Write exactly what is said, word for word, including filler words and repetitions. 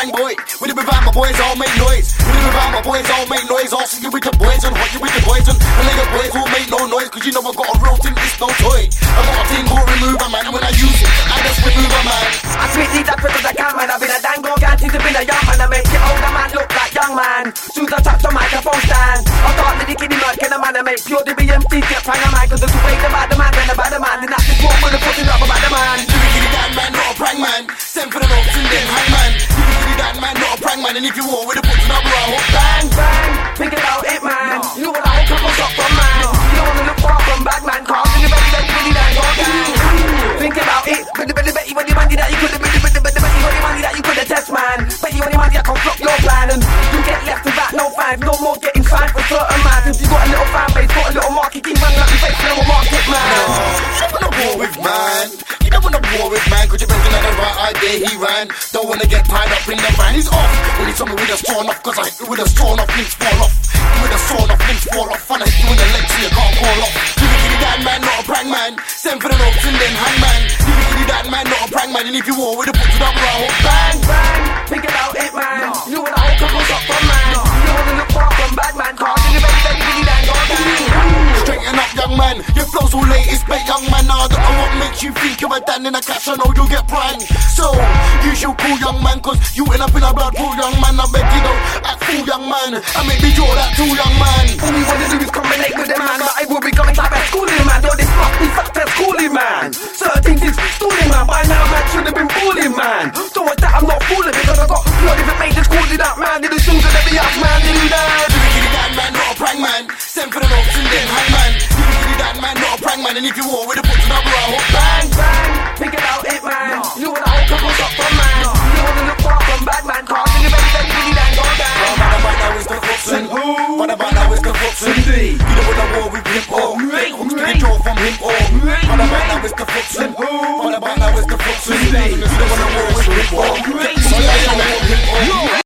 bang boy. With it without my boys, all make noise. With it without my boys, all make noise. All see you with the boys and hot you with the boys and the nigga boys will make no noise. Cause you know I got a real thing, it's no toy. I got a thing called remover man, and when I use it, I just remove a man. I sweet these up because I can, man. I've been a dang old guy since I've been a young man. I make your older man look like young man. Soon as I touch the microphone stand, I start licking him like a man. I make pure D B M C get prang a man. Cause there's a way about the man and about the man. And that's just what we're putting up about the man. You be giddy that man, not a prank man. Send for the ropes and then hang man. You be giddy that man, not a prank man. And if you want with a button up, roll. Bang, bang, think about it, man. You know what I hope couple shot from, man. You don't wanna look far from bad man. Cause in the belly, belly, belly, that go down. Think about it, belly, belly, belly, when you money that you could've, belly, belly, belly, belly, when you money that you could've test, man. Bet you any money that can flop your plan. And you get left without no fans, no more getting signed for certain man. If you got a little fan base, got a little marketing man, like you face a little market man. No, you don't wanna war with man. You don't wanna war with man, cause you're better than the right idea he ran. Don't wanna get tied up in the van, he's off. When he's on me with a straw off, cause I hit you with a straw off, limbs fall off. With a sawn off, limbs fall off. And I hit you in the legs so you can't call off. You be giddy that man, not a prank man. Send for the ropes and then hang man. You be giddy that man, not a prank man. And if you war with a button up, roll. Bang, bang, think about it, man. You know what I hope couple shot from, man. You don't wanna look far from bad man. Cause in the belly, belly, belly, that go down. Straighten up, young man. Your flow's all latest, bet young man. Now I don't know what makes you think you're a dan in a cash. I know you'll get pranked. So you should call young man, cause you end up in a blood pool, young man. I beg you know, act fool, young man. I make me draw that too, young man. All we wanna do is combinate with the man. But I will be coming like a schooling man. Though this must be sucked at schooling man. Certain things is stalling man. By now man should have been balling man. So what's that? I'm not fooling because I got blood if it made this call it out man. Did the shoes and every ass man did do that. You be giddy that man, not a prank man. Send for the ropes and then hang man. You be giddy that man, not a prank man. And if you war with a button up, roll. Bang, bang, think about it man. You know what I hope couple shot from, man. You don't wanna look far from bad man. Cause in the belly, belly, belly, that go down. What about now is the crooks and who? What about now is the crooks and Indeed. you don't wanna war with him or hooks to the draw from him or what about now is the crooks and who? What about now is the crooks and you don't wanna war with him or